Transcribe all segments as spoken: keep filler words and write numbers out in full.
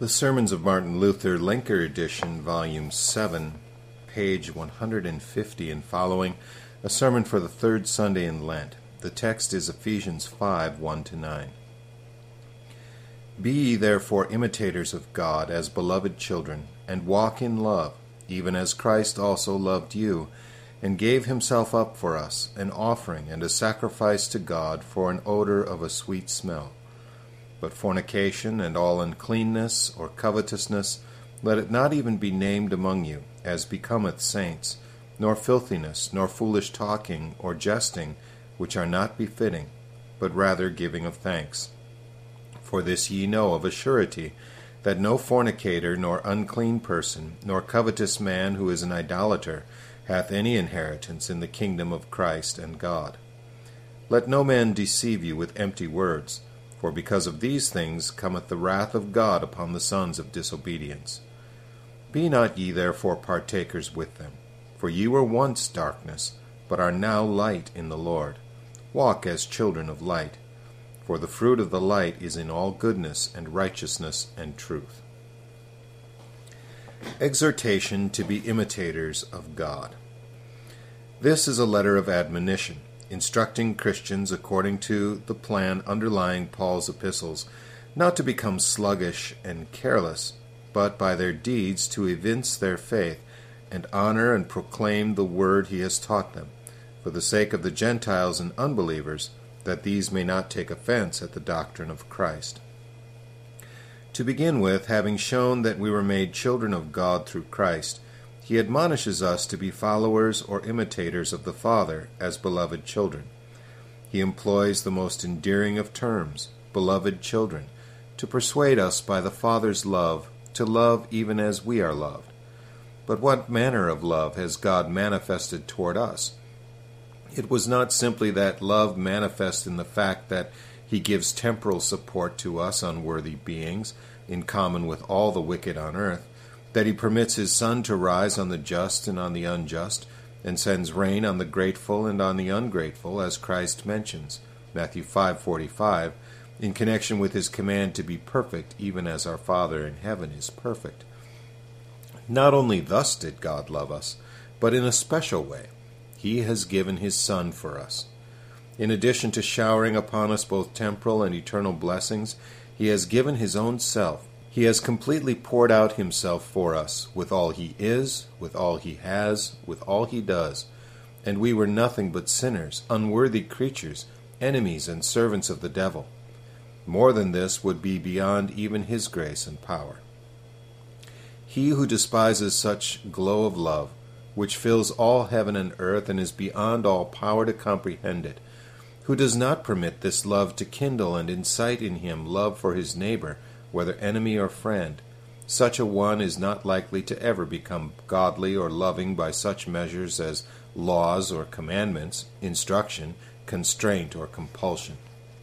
The Sermons of Martin Luther, Lenker Edition, Volume seven, page one hundred fifty and following, a sermon for the third Sunday in Lent. The text is Ephesians five, one to nine. Be ye therefore imitators of God as beloved children, and walk in love, even as Christ also loved you, and gave himself up for us, an offering and a sacrifice to God for an odor of a sweet smell. But fornication and all uncleanness or covetousness, let it not even be named among you, as becometh saints, nor filthiness, nor foolish talking, or jesting, which are not befitting, but rather giving of thanks. For this ye know of a surety, that no fornicator, nor unclean person, nor covetous man who is an idolater, hath any inheritance in the kingdom of Christ and God. Let no man deceive you with empty words, for because of these things cometh the wrath of God upon the sons of disobedience. Be not ye therefore partakers with them, for ye were once darkness, but are now light in the Lord. Walk as children of light, for the fruit of the light is in all goodness and righteousness and truth. Exhortation to be imitators of God. This is a letter of admonition, instructing Christians according to the plan underlying Paul's epistles, not to become sluggish and careless, but by their deeds to evince their faith and honor and proclaim the word he has taught them, for the sake of the Gentiles and unbelievers, that these may not take offense at the doctrine of Christ. To begin with, having shown that we were made children of God through Christ, he admonishes us to be followers or imitators of the Father as beloved children. He employs the most endearing of terms, beloved children, to persuade us by the Father's love to love even as we are loved. But what manner of love has God manifested toward us? It was not simply that love manifest in the fact that he gives temporal support to us unworthy beings, in common with all the wicked on earth, that he permits his sun to rise on the just and on the unjust, and sends rain on the grateful and on the ungrateful, as Christ mentions, Matthew five forty-five, in connection with his command to be perfect, even as our Father in heaven is perfect. Not only thus did God love us, but in a special way. He has given his Son for us. In addition to showering upon us both temporal and eternal blessings, he has given his own self. He has completely poured out himself for us, with all he is, with all he has, with all he does. And we were nothing but sinners, unworthy creatures, enemies and servants of the devil. More than this would be beyond even his grace and power. He who despises such glow of love, which fills all heaven and earth and is beyond all power to comprehend it, who does not permit this love to kindle and incite in him love for his neighbor, whether enemy or friend, such a one is not likely to ever become godly or loving by such measures as laws or commandments, instruction, constraint, or compulsion.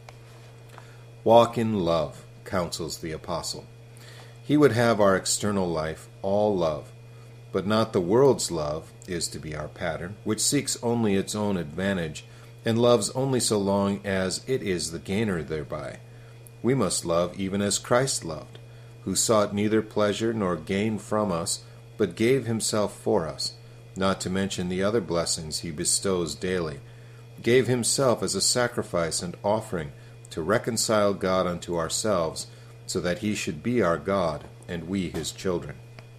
Walk in love, counsels the apostle. He would have our external life all love, but not the world's love is to be our pattern, which seeks only its own advantage, and loves only so long as it is the gainer thereby. We must love even as Christ loved, who sought neither pleasure nor gain from us, but gave himself for us, not to mention the other blessings he bestows daily, gave himself as a sacrifice and offering to reconcile God unto ourselves, so that he should be our God, and we his children.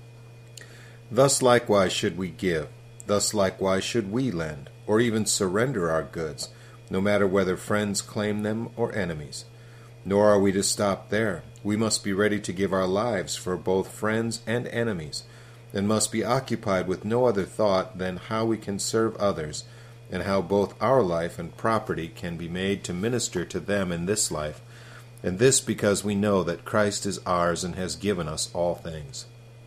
Thus likewise should we give, thus likewise should we lend, or even surrender our goods, no matter whether friends claim them or enemies. Nor are we to stop there. We must be ready to give our lives for both friends and enemies, and must be occupied with no other thought than how we can serve others, and how both our life and property can be made to minister to them in this life, and this because we know that Christ is ours and has given us all things.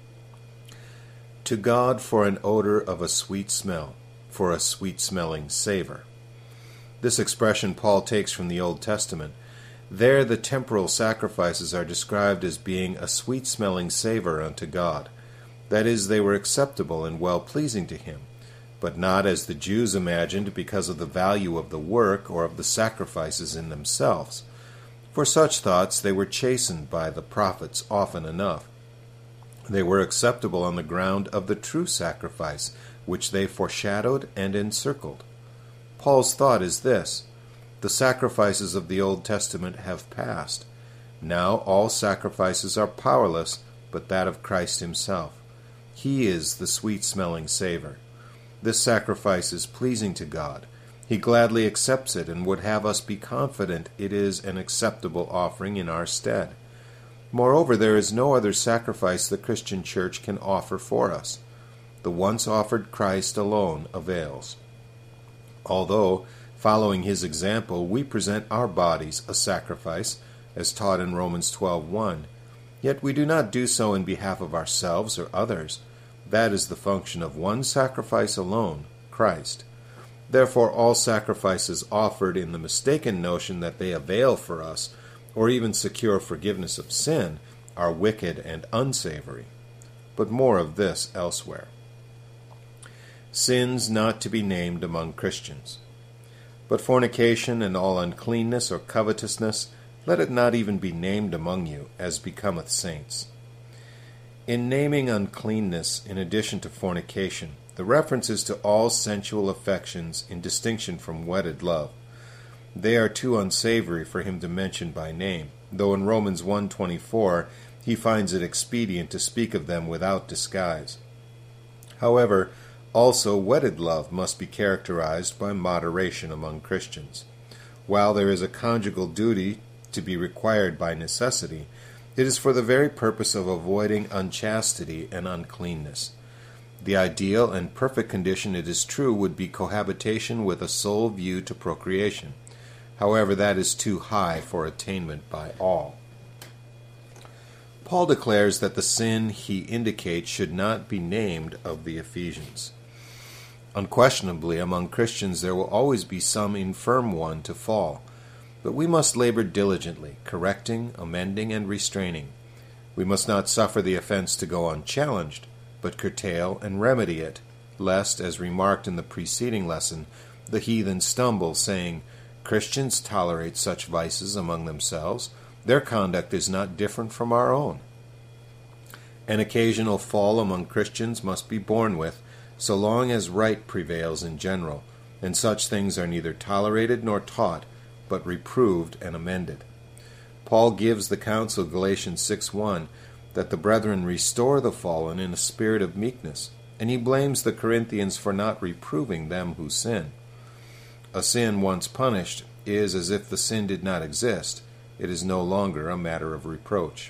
To God for an odor of a sweet smell, for a sweet-smelling savor. This expression Paul takes from the Old Testament. There the temporal sacrifices are described as being a sweet-smelling savor unto God. That is, they were acceptable and well-pleasing to him, but not as the Jews imagined because of the value of the work or of the sacrifices in themselves. For such thoughts they were chastened by the prophets often enough. They were acceptable on the ground of the true sacrifice, which they foreshadowed and encircled. Paul's thought is this: the sacrifices of the Old Testament have passed. Now all sacrifices are powerless, but that of Christ himself. He is the sweet-smelling savor. This sacrifice is pleasing to God. He gladly accepts it and would have us be confident it is an acceptable offering in our stead. Moreover, there is no other sacrifice the Christian church can offer for us. The once offered Christ alone avails. Although, following his example, we present our bodies a sacrifice, as taught in Romans twelve one, yet we do not do so in behalf of ourselves or others. That is the function of one sacrifice alone, Christ. Therefore, all sacrifices offered in the mistaken notion that they avail for us, or even secure forgiveness of sin, are wicked and unsavory. But more of this elsewhere. Sins not to be named among Christians. But fornication and all uncleanness or covetousness, let it not even be named among you, as becometh saints. In naming uncleanness in addition to fornication, the reference is to all sensual affections in distinction from wedded love. They are too unsavory for him to mention by name, though in Romans one twenty-four he finds it expedient to speak of them without disguise. However, also wedded love must be characterized by moderation among Christians. While there is a conjugal duty to be required by necessity, it is for the very purpose of avoiding unchastity and uncleanness. The ideal and perfect condition, it is true, would be cohabitation with a sole view to procreation. However, that is too high for attainment by all. Paul declares that the sin he indicates should not be named of the Ephesians. Unquestionably, among Christians there will always be some infirm one to fall, but we must labor diligently, correcting, amending, and restraining. We must not suffer the offense to go unchallenged, but curtail and remedy it, lest, as remarked in the preceding lesson, the heathen stumble, saying, "Christians tolerate such vices among themselves. Their conduct is not different from our own." An occasional fall among Christians must be borne with, so long as right prevails in general, and such things are neither tolerated nor taught, but reproved and amended. Paul gives the counsel, Galatians six one, that the brethren restore the fallen in a spirit of meekness, and he blames the Corinthians for not reproving them who sin. A sin once punished is as if the sin did not exist. It is no longer a matter of reproach.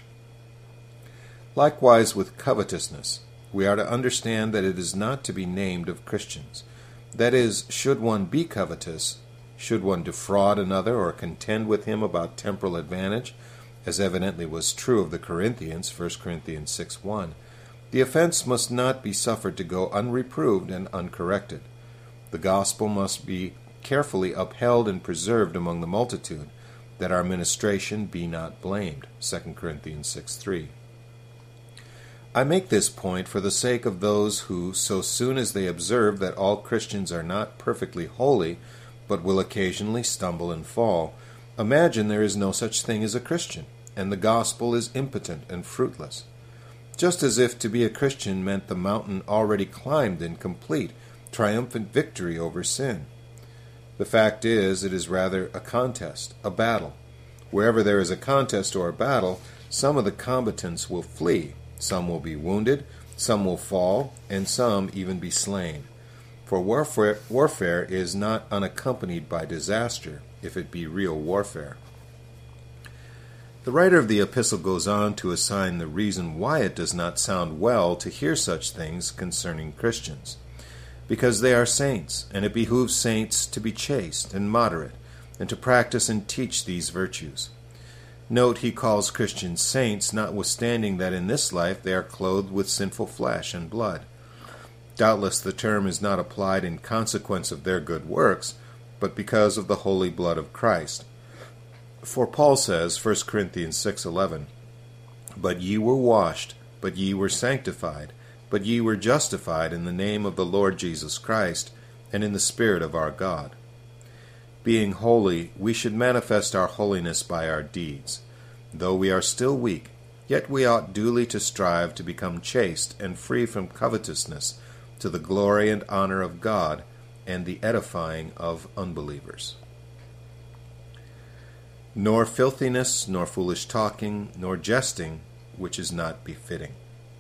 Likewise with covetousness, we are to understand that it is not to be named of Christians. That is, should one be covetous, should one defraud another or contend with him about temporal advantage, as evidently was true of the Corinthians, First Corinthians six one, the offense must not be suffered to go unreproved and uncorrected. The gospel must be carefully upheld and preserved among the multitude, that our ministration be not blamed, Second Corinthians six three. I make this point for the sake of those who, so soon as they observe that all Christians are not perfectly holy, but will occasionally stumble and fall, imagine there is no such thing as a Christian, and the gospel is impotent and fruitless. Just as if to be a Christian meant the mountain already climbed in complete, triumphant victory over sin. The fact is, it is rather a contest, a battle. Wherever there is a contest or a battle, some of the combatants will flee, some will be wounded, some will fall, and some even be slain. For warfare, warfare is not unaccompanied by disaster, if it be real warfare. The writer of the epistle goes on to assign the reason why it does not sound well to hear such things concerning Christians. Because they are saints, and it behooves saints to be chaste and moderate, and to practice and teach these virtues. Note he calls Christians saints, notwithstanding that in this life they are clothed with sinful flesh and blood. Doubtless the term is not applied in consequence of their good works, but because of the holy blood of Christ. For Paul says, First Corinthians six eleven, "But ye were washed, but ye were sanctified, but ye were justified in the name of the Lord Jesus Christ, and in the Spirit of our God." Being holy, we should manifest our holiness by our deeds. Though we are still weak, yet we ought duly to strive to become chaste and free from covetousness, to the glory and honor of God and the edifying of unbelievers. Nor filthiness, nor foolish talking, nor jesting, which is not befitting.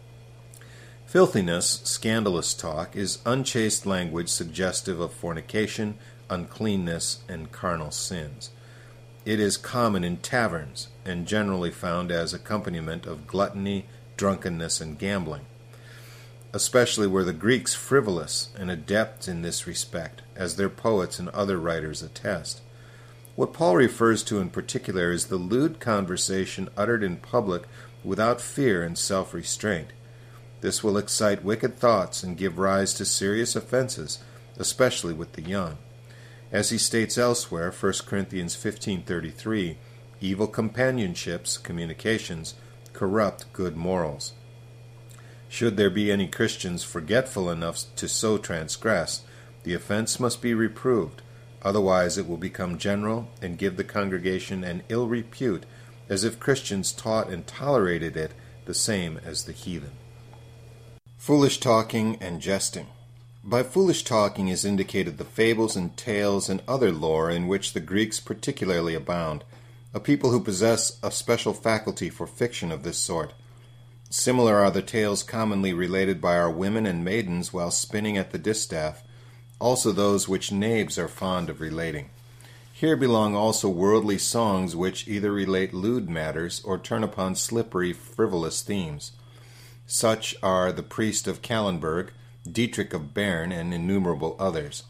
Filthiness, scandalous talk, is unchaste language suggestive of fornication, uncleanness, and carnal sins. It is common in taverns, and generally found as accompaniment of gluttony, drunkenness, and gambling. Especially were the Greeks frivolous and adept in this respect, as their poets and other writers attest. What Paul refers to in particular is the lewd conversation uttered in public without fear and self-restraint. This will excite wicked thoughts and give rise to serious offenses, especially with the young. As he states elsewhere, First Corinthians fifteen thirty-three, evil companionships, communications, corrupt good morals. Should there be any Christians forgetful enough to so transgress, the offense must be reproved, otherwise it will become general and give the congregation an ill repute, as if Christians taught and tolerated it the same as the heathen. Foolish talking and jesting. By foolish talking is indicated the fables and tales and other lore in which the Greeks particularly abound, a people who possess a special faculty for fiction of this sort. Similar are the tales commonly related by our women and maidens while spinning at the distaff, also those which knaves are fond of relating. Here belong also worldly songs which either relate lewd matters or turn upon slippery, frivolous themes. Such are the Priest of Kallenberg, Dietrich of Bern, and innumerable others.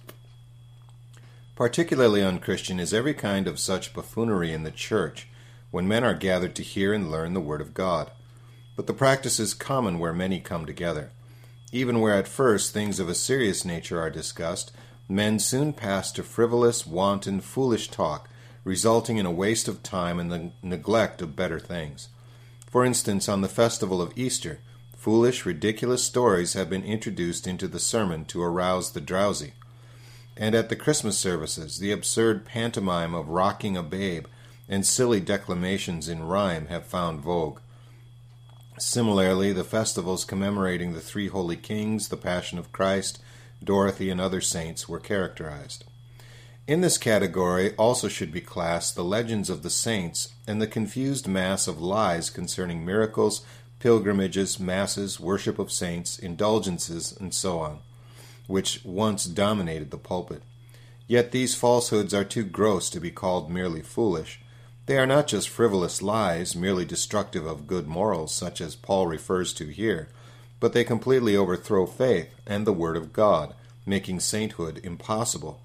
Particularly unchristian is every kind of such buffoonery in the church, when men are gathered to hear and learn the Word of God. But the practice is common where many come together. Even where at first things of a serious nature are discussed, men soon pass to frivolous, wanton, foolish talk, resulting in a waste of time and the neglect of better things. For instance, on the festival of Easter, foolish, ridiculous stories have been introduced into the sermon to arouse the drowsy. And at the Christmas services, the absurd pantomime of rocking a babe and silly declamations in rhyme have found vogue. Similarly, the festivals commemorating the three holy kings, the Passion of Christ, Dorothy, and other saints were characterized. In this category also should be classed the legends of the saints and the confused mass of lies concerning miracles, pilgrimages, masses, worship of saints, indulgences, and so on, which once dominated the pulpit. Yet these falsehoods are too gross to be called merely foolish. They are not just frivolous lies, merely destructive of good morals, such as Paul refers to here, but they completely overthrow faith and the Word of God, making sainthood impossible.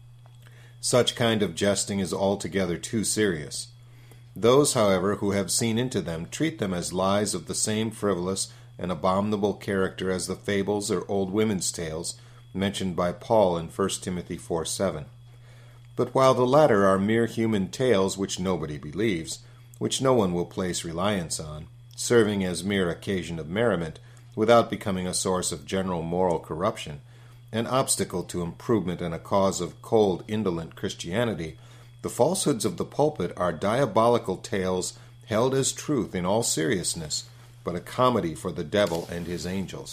Such kind of jesting is altogether too serious. Those, however, who have seen into them treat them as lies of the same frivolous and abominable character as the fables or old women's tales mentioned by Paul in First Timothy four seven. But while the latter are mere human tales which nobody believes, which no one will place reliance on, serving as mere occasion of merriment, without becoming a source of general moral corruption, an obstacle to improvement and a cause of cold, indolent Christianity, the falsehoods of the pulpit are diabolical tales held as truth in all seriousness, but a comedy for the devil and his angels.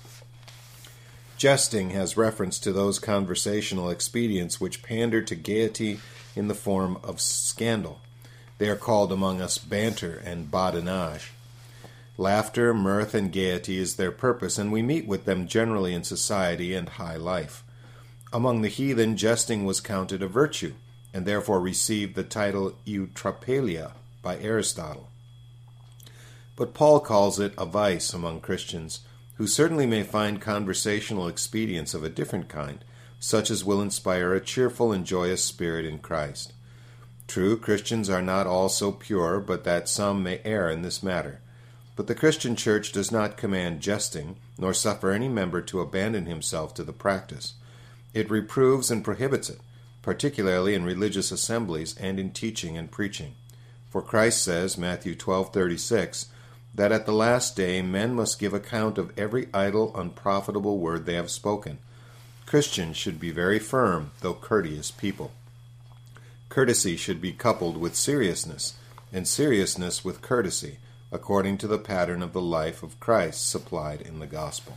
Jesting has reference to those conversational expedients which pander to gaiety in the form of scandal. They are called among us banter and badinage. Laughter, mirth, and gaiety is their purpose, and we meet with them generally in society and high life. Among the heathen, jesting was counted a virtue, and therefore received the title eutrapelia by Aristotle. But Paul calls it a vice among Christians, who certainly may find conversational expedients of a different kind, such as will inspire a cheerful and joyous spirit in Christ. True, Christians are not all so pure, but that some may err in this matter. But the Christian church does not command jesting, nor suffer any member to abandon himself to the practice. It reproves and prohibits it, particularly in religious assemblies and in teaching and preaching. For Christ says, Matthew twelve thirty-six, that at the last day men must give account of every idle, unprofitable word they have spoken. Christians should be very firm, though courteous people. Courtesy should be coupled with seriousness, and seriousness with courtesy, according to the pattern of the life of Christ supplied in the gospel,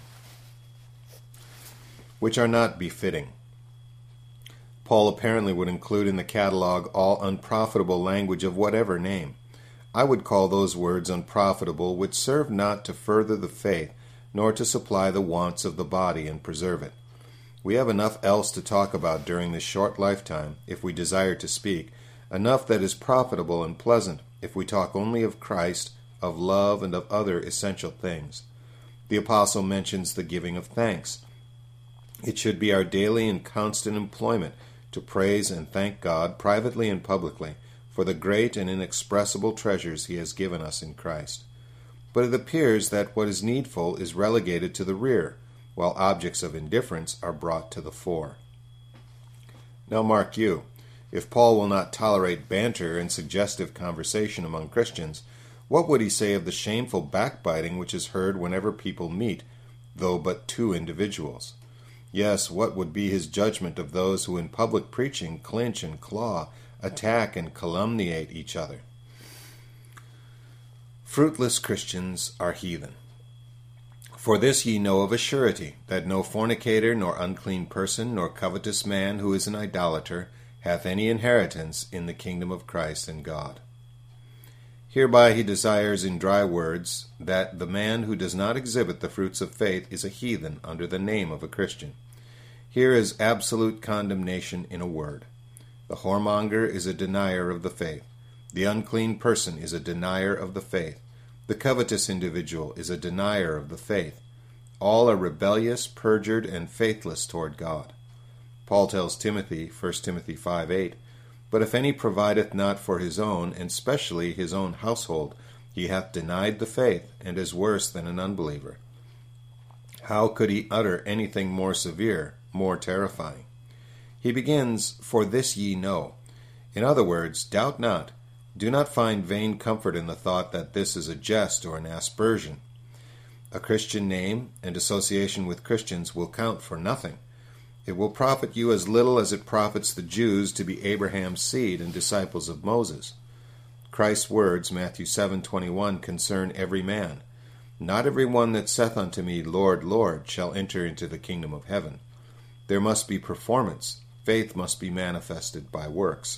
which are not befitting. Paul apparently would include in the catalog all unprofitable language of whatever name. I would call those words unprofitable which serve not to further the faith, nor to supply the wants of the body and preserve it. We have enough else to talk about during this short lifetime, if we desire to speak, enough that is profitable and pleasant, if we talk only of Christ, of love, and of other essential things. The apostle mentions the giving of thanks. It should be our daily and constant employment to praise and thank God, privately and publicly, for the great and inexpressible treasures he has given us in Christ. But it appears that what is needful is relegated to the rear, while objects of indifference are brought to the fore. Now mark you, if Paul will not tolerate banter and suggestive conversation among Christians, what would he say of the shameful backbiting which is heard whenever people meet, though but two individuals? Yes, what would be his judgment of those who in public preaching clinch and claw, attack and calumniate each other? Fruitless Christians are heathen. For this ye know of a surety, that no fornicator, nor unclean person, nor covetous man who is an idolater, hath any inheritance in the kingdom of Christ and God. Hereby he desires in dry words that the man who does not exhibit the fruits of faith is a heathen under the name of a Christian. Here is absolute condemnation in a word. The whoremonger is a denier of the faith. The unclean person is a denier of the faith. The covetous individual is a denier of the faith. All are rebellious, perjured, and faithless toward God. Paul tells Timothy, First Timothy five eight, But if any provideth not for his own, and specially his own household, he hath denied the faith, and is worse than an unbeliever. How could he utter anything more severe, more terrifying? He begins, For this ye know. In other words, doubt not. Do not find vain comfort in the thought that this is a jest or an aspersion. A Christian name and association with Christians will count for nothing. It will profit you as little as it profits the Jews to be Abraham's seed and disciples of Moses. Christ's words, Matthew seven twenty-one, concern every man. Not every one that saith unto me, Lord, Lord, shall enter into the kingdom of heaven. There must be performance. Faith must be manifested by works.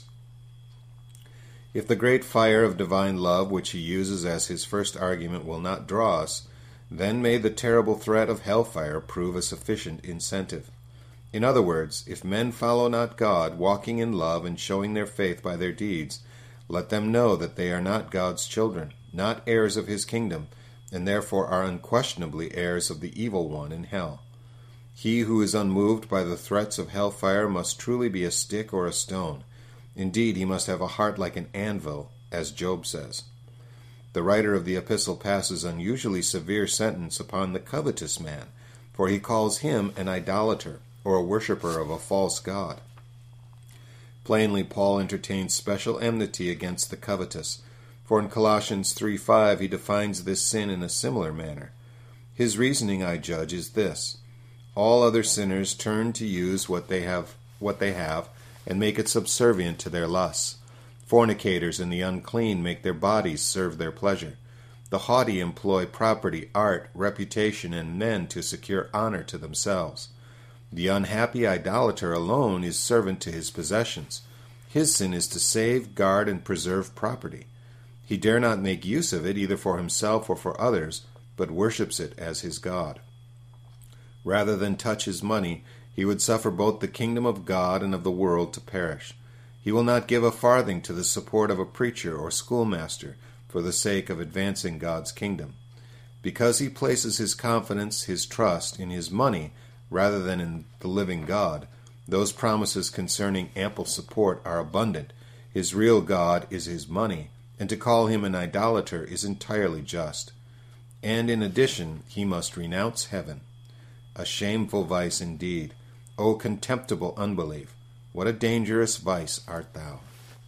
If the great fire of divine love which he uses as his first argument will not draw us, then may the terrible threat of hellfire prove a sufficient incentive. In other words, if men follow not God, walking in love and showing their faith by their deeds, let them know that they are not God's children, not heirs of his kingdom, and therefore are unquestionably heirs of the evil one in hell. He who is unmoved by the threats of hellfire must truly be a stick or a stone. Indeed, he must have a heart like an anvil, as Job says. The writer of the epistle passes unusually severe sentence upon the covetous man, for he calls him an idolater, or a worshipper of a false god. Plainly, Paul entertains special enmity against the covetous, for in Colossians three five he defines this sin in a similar manner. His reasoning, I judge, is this: all other sinners turn to use what they have, what they have, and make it subservient to their lusts. Fornicators and the unclean make their bodies serve their pleasure. The haughty employ property, art, reputation, and men to secure honor to themselves. The unhappy idolater alone is servant to his possessions. His sin is to save, guard, and preserve property. He dare not make use of it either for himself or for others, but worships it as his god. Rather than touch his money, he would suffer both the kingdom of God and of the world to perish. He will not give a farthing to the support of a preacher or schoolmaster for the sake of advancing God's kingdom. Because he places his confidence, his trust, in his money rather than in the living God, those promises concerning ample support are abundant. His real God is his money, and to call him an idolater is entirely just. And in addition, he must renounce heaven. A shameful vice indeed. O contemptible unbelief, what a dangerous vice art thou!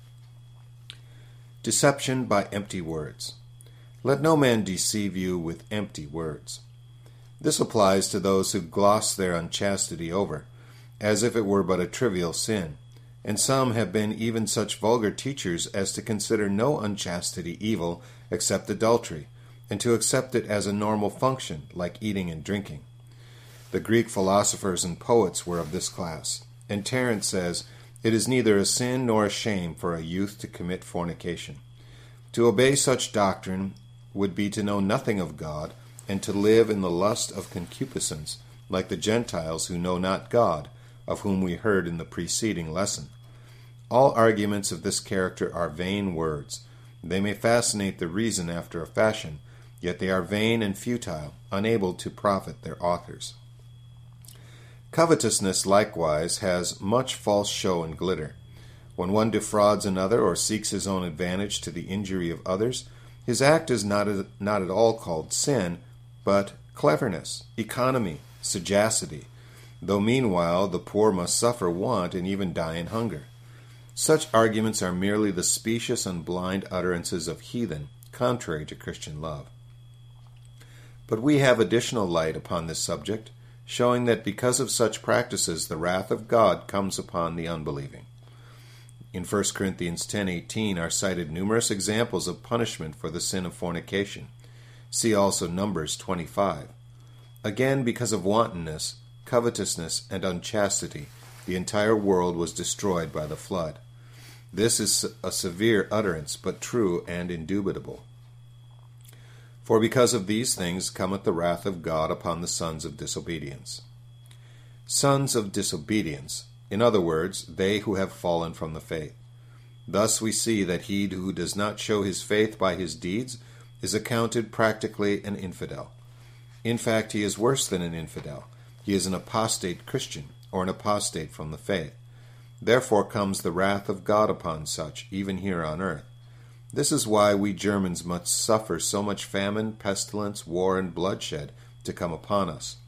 Deception by empty words. Let no man deceive you with empty words. This applies to those who gloss their unchastity over, as if it were but a trivial sin, And some have been even such vulgar teachers as to consider no unchastity evil except adultery, and to accept it as a normal function, like eating and drinking. The Greek philosophers and poets were of this class, and Terence says, "It is neither a sin nor a shame for a youth to commit fornication. To obey such doctrine would be to know nothing of God, and to live in the lust of concupiscence, like the Gentiles who know not God, of whom we heard in the preceding lesson. All arguments of this character are vain words. They may fascinate the reason after a fashion, yet they are vain and futile, unable to profit their authors." Covetousness likewise has much false show and glitter. When one defrauds another or seeks his own advantage to the injury of others, his act is not, a, not at all called sin, but cleverness, economy, sagacity, though meanwhile the poor must suffer want and even die in hunger. Such arguments are merely the specious and blind utterances of heathen, contrary to Christian love. But we have additional light upon this subject, showing that because of such practices the wrath of God comes upon the unbelieving. In First Corinthians ten eighteen are cited numerous examples of punishment for the sin of fornication. See also Numbers twenty-five. Again, because of wantonness, covetousness, and unchastity, the entire world was destroyed by the flood. This is a severe utterance, but true and indubitable. For because of these things cometh the wrath of God upon the sons of disobedience. Sons of disobedience, in other words, they who have fallen from the faith. Thus we see that he who does not show his faith by his deeds is accounted practically an infidel. In fact, he is worse than an infidel. He is an apostate Christian, or an apostate from the faith. Therefore comes the wrath of God upon such, even here on earth. This is why we Germans must suffer so much famine, pestilence, war, and bloodshed to come upon us.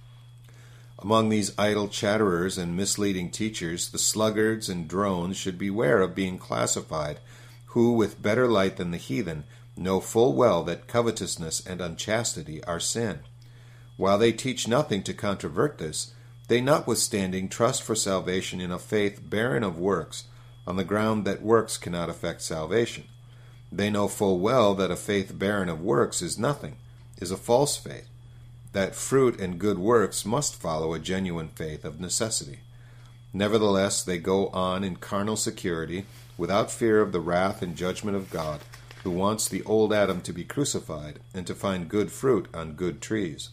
Among these idle chatterers and misleading teachers, the sluggards and drones should beware of being classified, who, with better light than the heathen, know full well that covetousness and unchastity are sin. While they teach nothing to controvert this, they notwithstanding trust for salvation in a faith barren of works, on the ground that works cannot effect salvation. They know full well that a faith barren of works is nothing, is a false faith, that fruit and good works must follow a genuine faith of necessity. Nevertheless, they go on in carnal security, without fear of the wrath and judgment of God, who wants the old Adam to be crucified, and to find good fruit on good trees.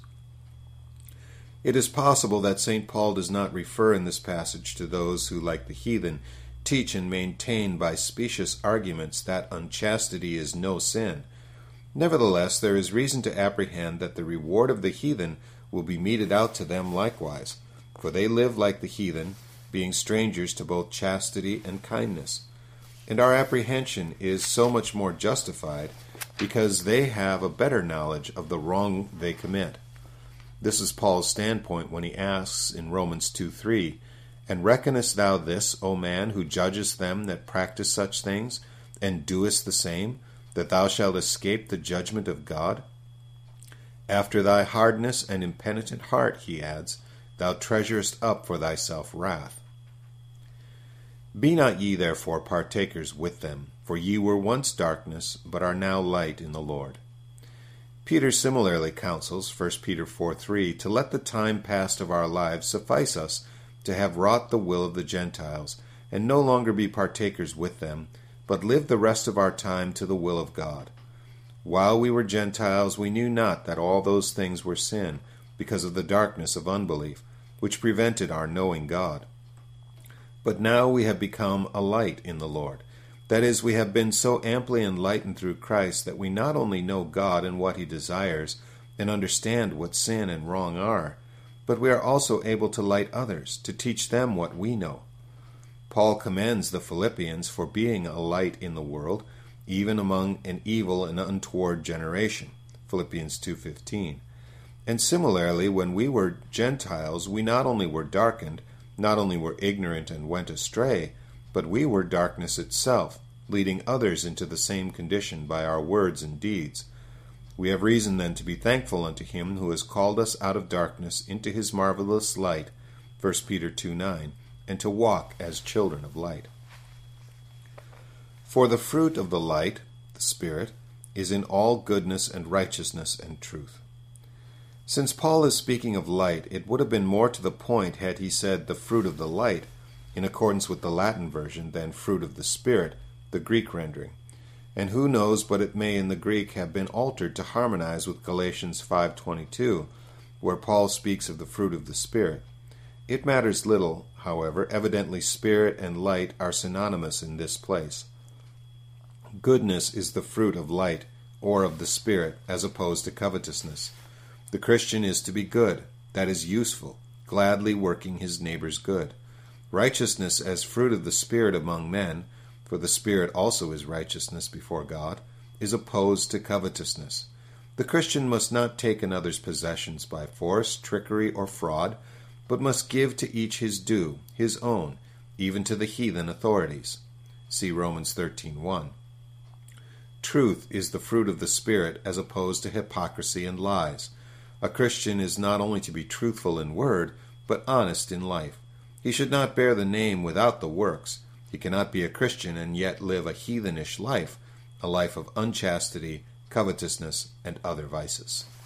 It is possible that Saint Paul does not refer in this passage to those who, like the heathen, teach and maintain by specious arguments that unchastity is no sin. Nevertheless, there is reason to apprehend that the reward of the heathen will be meted out to them likewise, for they live like the heathen, being strangers to both chastity and kindness. And our apprehension is so much more justified, because they have a better knowledge of the wrong they commit. This is Paul's standpoint when he asks in Romans two three, "And reckonest thou this, O man, who judgest them that practice such things, and doest the same, that thou shalt escape the judgment of God? After thy hardness and impenitent heart," he adds, "thou treasurest up for thyself wrath. Be not ye therefore partakers with them, for ye were once darkness, but are now light in the Lord." Peter similarly counsels, First Peter four three, to let the time past of our lives suffice us to have wrought the will of the Gentiles, and no longer be partakers with them, but live the rest of our time to the will of God. While we were Gentiles, we knew not that all those things were sin, because of the darkness of unbelief, which prevented our knowing God. But now we have become a light in the Lord. That is, we have been so amply enlightened through Christ that we not only know God and what he desires, and understand what sin and wrong are, but we are also able to light others, to teach them what we know. Paul commends the Philippians for being a light in the world, even among an evil and untoward generation, Philippians two fifteen. And similarly, when we were Gentiles, we not only were darkened, not only were ignorant and went astray, but we were darkness itself, leading others into the same condition by our words and deeds. We have reason then to be thankful unto him who has called us out of darkness into his marvelous light, First Peter two nine, and to walk as children of light. For the fruit of the light, the Spirit, is in all goodness and righteousness and truth. Since Paul is speaking of light, it would have been more to the point had he said the fruit of the light, in accordance with the Latin version, than fruit of the Spirit, the Greek rendering. And who knows but it may in the Greek have been altered to harmonize with Galatians five twenty-two, where Paul speaks of the fruit of the Spirit. It matters little, however, evidently Spirit and light are synonymous in this place. Goodness is the fruit of light, or of the Spirit, as opposed to covetousness. The Christian is to be good, that is useful, gladly working his neighbor's good. Righteousness as fruit of the Spirit among men, for the Spirit also is righteousness before God, is opposed to covetousness. The Christian must not take another's possessions by force, trickery, or fraud, but must give to each his due, his own, even to the heathen authorities. See Romans thirteen one. Truth is the fruit of the Spirit as opposed to hypocrisy and lies. A Christian is not only to be truthful in word, but honest in life. He should not bear the name without the works. He cannot be a Christian and yet live a heathenish life, a life of unchastity, covetousness, and other vices.